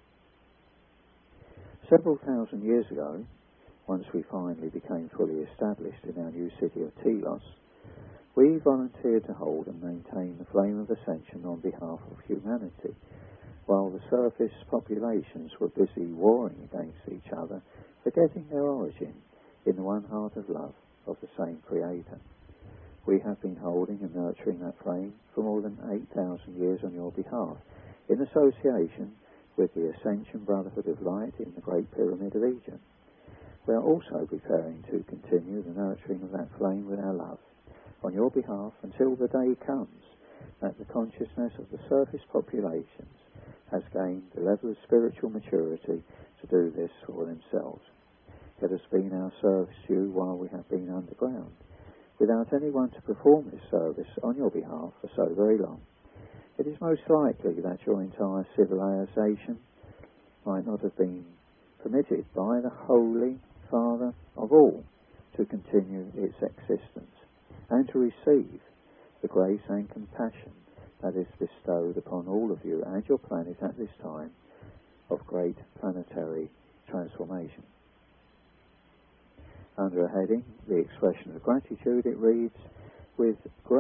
Several thousand years ago, once we finally became fully established in our new city of Telos, We volunteered to hold and maintain the flame of ascension on behalf of humanity, while the surface populations were busy warring against each other, forgetting their origin in the one heart of love of the same Creator. We have been holding and nurturing that flame for more than 8,000 years on your behalf, in association with the Ascension Brotherhood of Light in the Great Pyramid of Egypt. We are also preparing to continue the nurturing of that flame with our love on your behalf until the day comes that the consciousness of the surface populations has gained the level of spiritual maturity to do this for themselves. It has been our service to you while we have been underground, without anyone to perform this service on your behalf for so very long. It is most likely that your entire civilization might not have been permitted by the Holy Father of all to continue its existence and to receive the grace and compassion that is bestowed upon all of you and your planet at this time of great planetary transformation. Under a heading, the expression of gratitude, it reads, with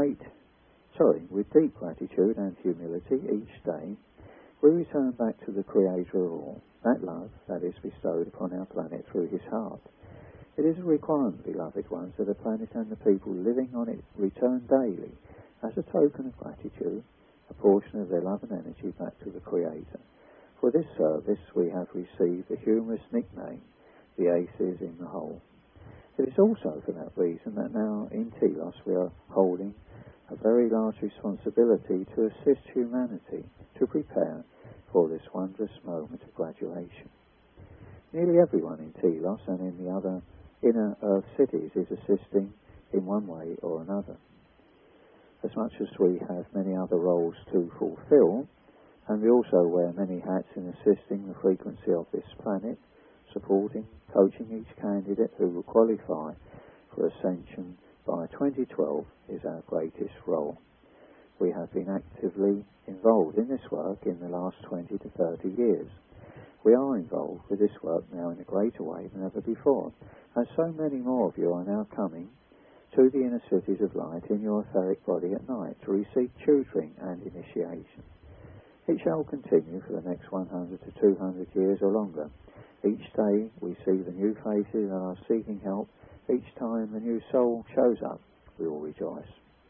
deep gratitude and humility each day, we return back to the Creator of all, that love that is bestowed upon our planet through his heart. It is a requirement, beloved ones, that the planet and the people living on it return daily, as a token of gratitude, a portion of their love and energy back to the Creator. For this service we have received the humorous nickname, the Aces in the Hole. It is also for that reason that now in Telos we are holding a very large responsibility to assist humanity to prepare for this wondrous moment of graduation. Nearly everyone in Telos and in the other inner Earth cities is assisting in one way or another. As much as we have many other roles to fulfill, and we also wear many hats in assisting the frequency of this planet, supporting, coaching each candidate who will qualify for ascension by 2012 is our greatest role. We have been actively involved in this work in the last 20 to 30 years. We are involved with this work now in a greater way than ever before, as so many more of you are now coming to the inner cities of light in your etheric body at night to receive tutoring and initiation. It shall continue for the next 100 to 200 years or longer. Each day we see the new faces that are seeking help. Each time the new soul shows up, we will rejoice.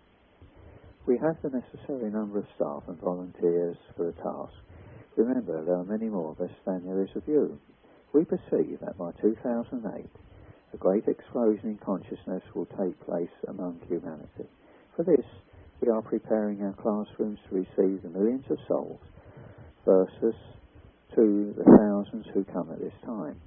We have the necessary number of staff and volunteers for the task. Remember, there are many more of us than there is of you. We perceive that by 2008, a great explosion in consciousness will take place among humanity. For this, we are preparing our classrooms to receive the millions of souls versus to the thousands who come at this time.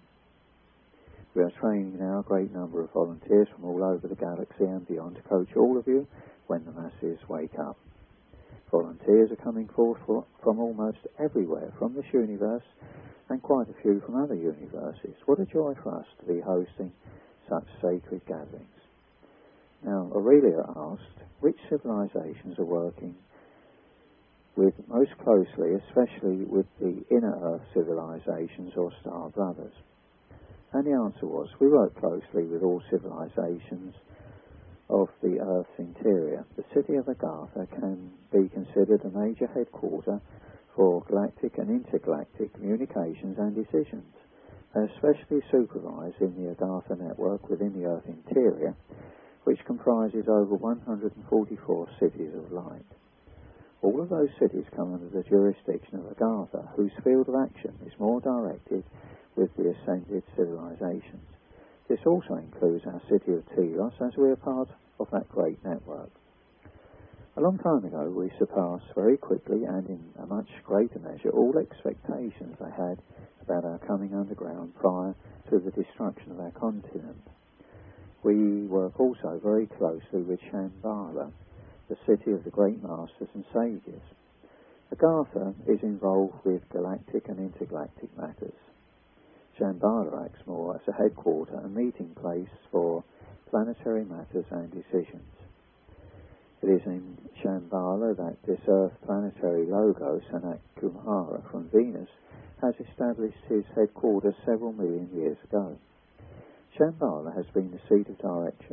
We are training now a great number of volunteers from all over the galaxy and beyond to coach all of you when the masses wake up. Volunteers are coming forth from almost everywhere from this universe and quite a few from other universes. What a joy for us to be hosting such sacred gatherings. Now, Aurelia asked, which civilizations are working with most closely, especially with the inner Earth civilizations or Star Brothers? And the answer was, we work closely with all civilizations of the Earth's interior. The city of Agartha can be considered a major headquarter for galactic and intergalactic communications and decisions. They are especially supervised in the Agartha network within the Earth interior, which comprises over 144 cities of light. All of those cities come under the jurisdiction of Agartha, whose field of action is more directed with the ascended civilizations. This also includes our city of Telos, as we are part of that great network. A long time ago, we surpassed very quickly and in a much greater measure all expectations I had about our coming underground prior to the destruction of our continent. We work also very closely with Shambhala, the city of the great masters and sages. Agartha is involved with galactic and intergalactic matters. Shambhala acts more as a headquarter and meeting place for planetary matters and decisions. It is in Shambhala that this Earth planetary logo, Sanat Kumara from Venus, has established his headquarters several million years ago. Shambhala has been the seat of direction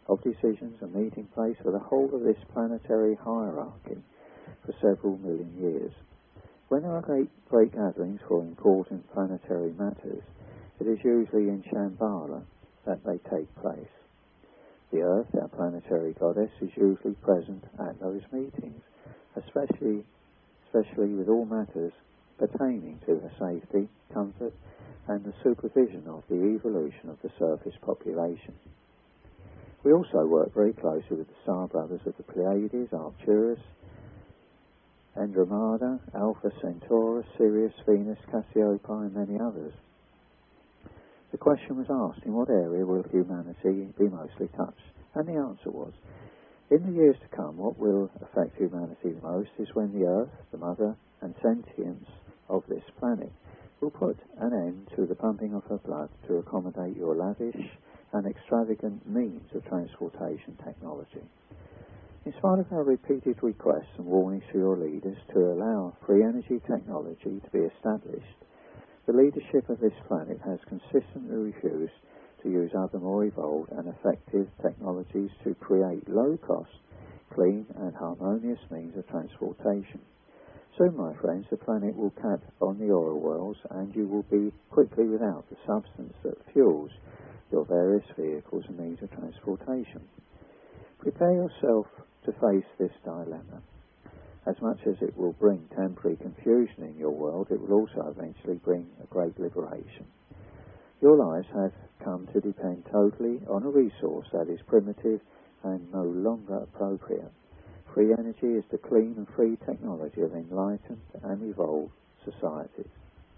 of decisions and meeting place for the whole of this planetary hierarchy for several million years. When there are great gatherings for important planetary matters, it is usually in Shambhala that they take place. The Earth, our planetary goddess, is usually present at those meetings, especially with all matters pertaining to the safety, comfort, and the supervision of the evolution of the surface population. We also work very closely with the star brothers of the Pleiades, Arcturus, Andromeda, Alpha Centaurus, Sirius, Venus, Cassiopeia, and many others. The question was asked, in what area will humanity be mostly touched? And the answer was, in the years to come, what will affect humanity the most is when the Earth, the mother and sentience of this planet, will put an end to the pumping of her blood to accommodate your lavish and extravagant means of transportation technology. In spite of our repeated requests and warnings to your leaders to allow free energy technology to be established, the leadership of this planet has consistently refused to use other more evolved and effective technologies to create low-cost, clean and harmonious means of transportation. Soon, my friends, the planet will cap on the oil wells, and you will be quickly without the substance that fuels your various vehicles and means of transportation. Prepare yourself to face this dilemma. As much as it will bring temporary confusion in your world, it will also eventually bring a great liberation. Your lives have come to depend totally on a resource that is primitive and no longer appropriate. Free energy is the clean and free technology of enlightened and evolved societies.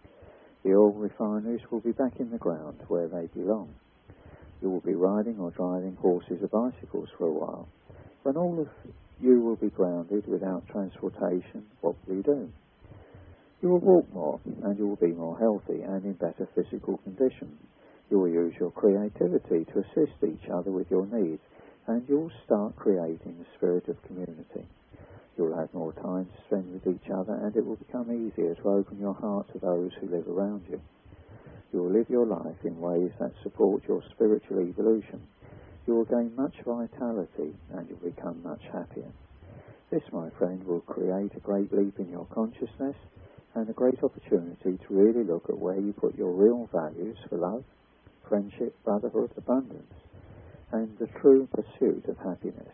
The oil refineries will be back in the ground where they belong. You will be riding or driving horses or bicycles for a while. When all of you will be grounded without transportation, what will you do? You will walk more, and you will be more healthy and in better physical condition. You will use your creativity to assist each other with your needs, and you will start creating the spirit of community. You will have more time to spend with each other, and it will become easier to open your heart to those who live around you. You will live your life in ways that support your spiritual evolution. You will gain much vitality, and you will become much happier. This, my friend, will create a great leap in your consciousness and a great opportunity to really look at where you put your real values for love, friendship, brotherhood, abundance, and the true pursuit of happiness.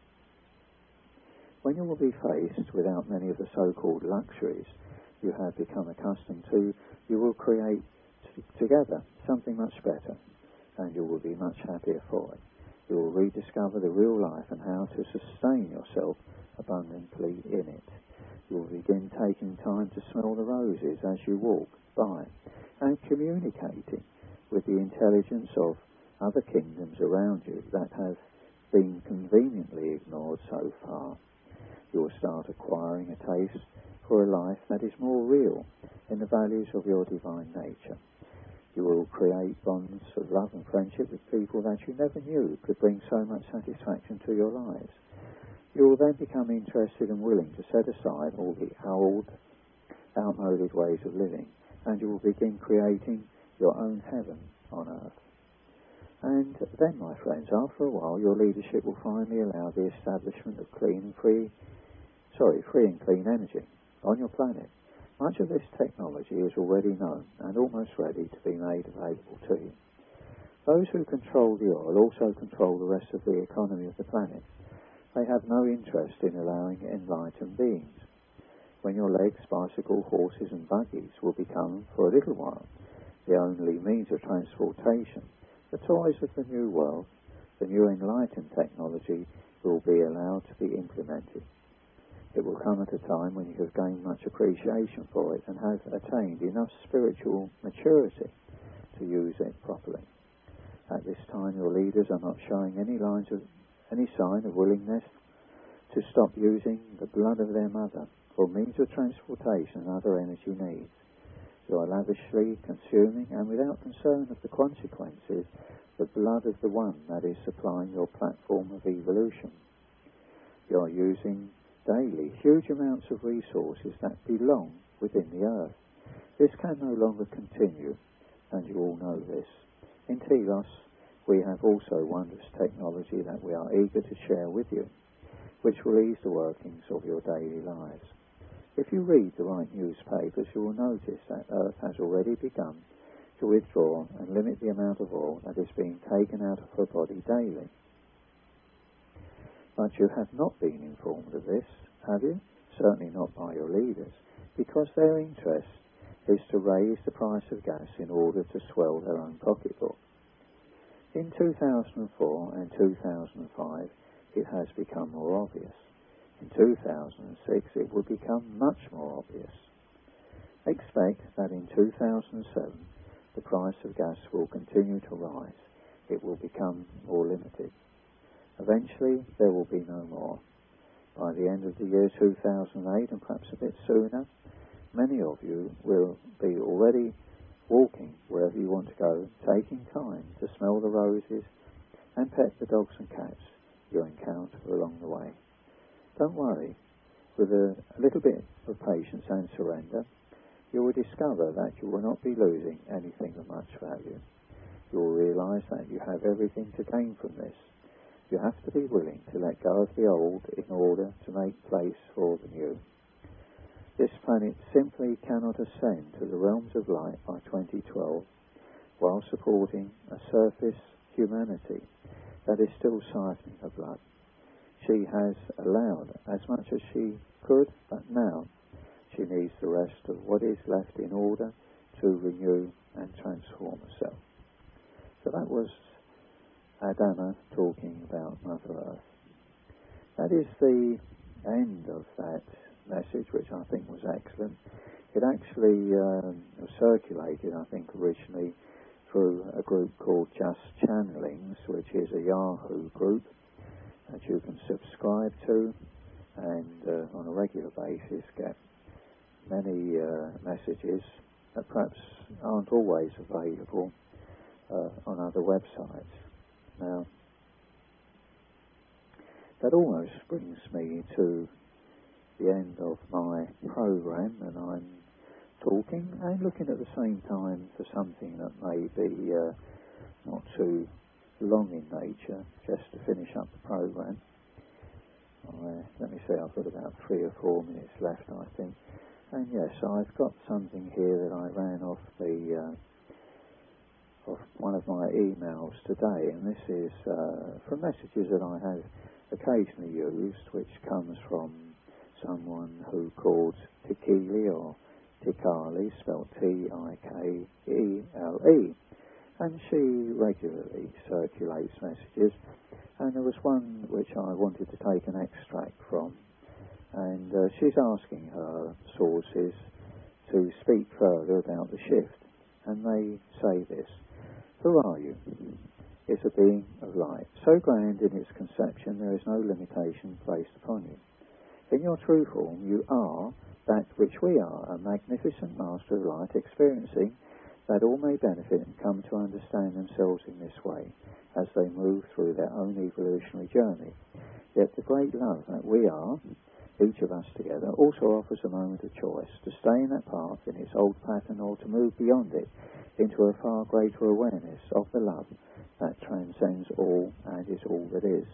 When you will be faced without many of the so-called luxuries you have become accustomed to, you will create together something much better, and you will be much happier for it. You will rediscover the real life and how to sustain yourself abundantly in it. You will begin taking time to smell the roses as you walk by and communicating with the intelligence of other kingdoms around you that have been conveniently ignored so far. You will start acquiring a taste for a life that is more real in the values of your divine nature. You will create bonds of love and friendship with people that you never knew could bring so much satisfaction to your lives. You will then become interested and willing to set aside all the old, outmoded ways of living, and you will begin creating your own heaven on earth. And then, my friends, after a while, your leadership will finally allow the establishment of free and clean energy on your planet. Much of this technology is already known and almost ready to be made available to you. Those who control the oil also control the rest of the economy of the planet. They have no interest in allowing enlightened beings. When your legs, bicycle, horses and buggies will become, for a little while, the only means of transportation, the toys of the new world, the new enlightened technology will be allowed to be implemented. It will come at a time when you have gained much appreciation for it and have attained enough spiritual maturity to use it properly. At this time, your leaders are not showing any sign of willingness to stop using the blood of their mother for means of transportation and other energy needs. You are lavishly consuming, and without concern of the consequences, the blood of the one that is supplying your platform of evolution. You are using daily huge amounts of resources that belong within the earth. This can no longer continue, and you all know this. In Telos, we have also wondrous technology that we are eager to share with you, which will ease the workings of your daily lives. If you read the right newspapers, you will notice that Earth has already begun to withdraw and limit the amount of oil that is being taken out of her body daily. But you have not been informed of this, have you? Certainly not by your leaders, because their interest is to raise the price of gas in order to swell their own pocketbook. In 2004 and 2005, it has become more obvious. In 2006, it will become much more obvious. Expect that in 2007, the price of gas will continue to rise. It will become more limited. Eventually, there will be no more. By the end of the year 2008, and perhaps a bit sooner, many of you will be already walking wherever you want to go, taking time to smell the roses and pet the dogs and cats you encounter along the way. Don't worry. With a little bit of patience and surrender, you will discover that you will not be losing anything of much value. You will realize that you have everything to gain from this. You have to be willing to let go of the old in order to make place for the new. This planet simply cannot ascend to the realms of light by 2012 while supporting a surface humanity that is still siphoning her blood. She has allowed as much as she could, but now she needs the rest of what is left in order to renew and transform herself. So that was Adama talking about Mother Earth. That is the end of that message, which I think was excellent. It actually was circulated, I think, originally through a group called Just Channelings, which is a Yahoo group that you can subscribe to and on a regular basis get many messages that perhaps aren't always available on other websites. Now, that almost brings me to the end of my program, and I'm talking and looking at the same time for something that may be not too long in nature, just to finish up the program. Let me see, I've got about 3 or 4 minutes left, I think. And yes, I've got something here that I ran off the of one of my emails today, and this is from messages that I have occasionally used, which comes from someone who called Tikile or Tikali, spelled Tikele, and she regularly circulates messages, and there was one which I wanted to take an extract from, and she's asking her sources to speak further about the shift, and they say this: who are you? It's a being of light, so grand in its conception there is no limitation placed upon you. In your true form you are that which we are, a magnificent master of light, experiencing that all may benefit and come to understand themselves in this way as they move through their own evolutionary journey. Yet the great love that we are, each of us together, also offers a moment of choice to stay in that path in its old pattern or to move beyond it into a far greater awareness of the love that transcends all and is all that is.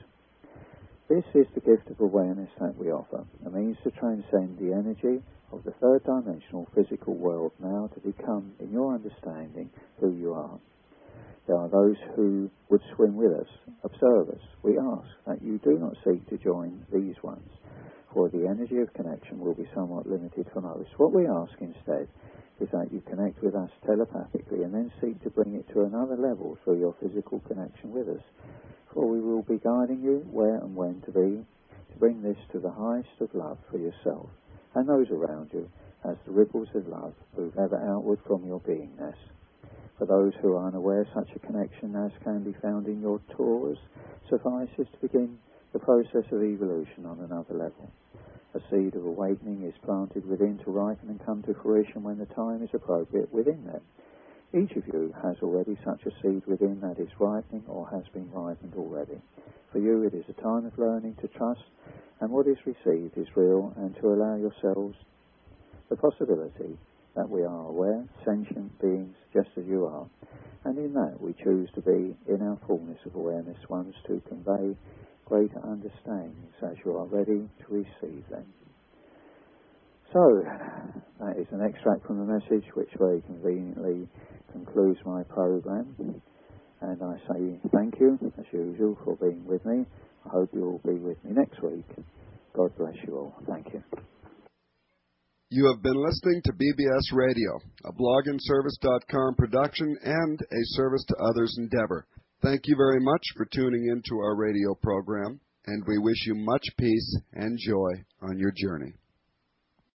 This is the gift of awareness that we offer, a means to transcend the energy of the third dimensional physical world now to become, in your understanding, who you are. There are those who would swim with us, observe us. We ask that you do not seek to join these ones, for the energy of connection will be somewhat limited for most. What we ask instead is that you connect with us telepathically and then seek to bring it to another level through your physical connection with us. For we will be guiding you where and when to be, to bring this to the highest of love for yourself and those around you, as the ripples of love move ever outward from your beingness. For those who are unaware, such a connection as can be found in your tours suffices to begin the process of evolution on another level. A seed of awakening is planted within to ripen and come to fruition when the time is appropriate within them. Each of you has already such a seed within that is ripening or has been ripened already. For you it is a time of learning to trust, and what is received is real, and to allow yourselves the possibility that we are aware, sentient beings just as you are, and in that we choose to be in our fullness extract from the message, which very conveniently concludes my program. And I say thank you, as usual, for being with me. I hope you'll be with me next week. God bless you all. Thank you. You have been listening to BBS Radio, a blogandservice.com production and a service to others endeavor. Thank you very much for tuning into our radio program, and we wish you much peace and joy on your journey.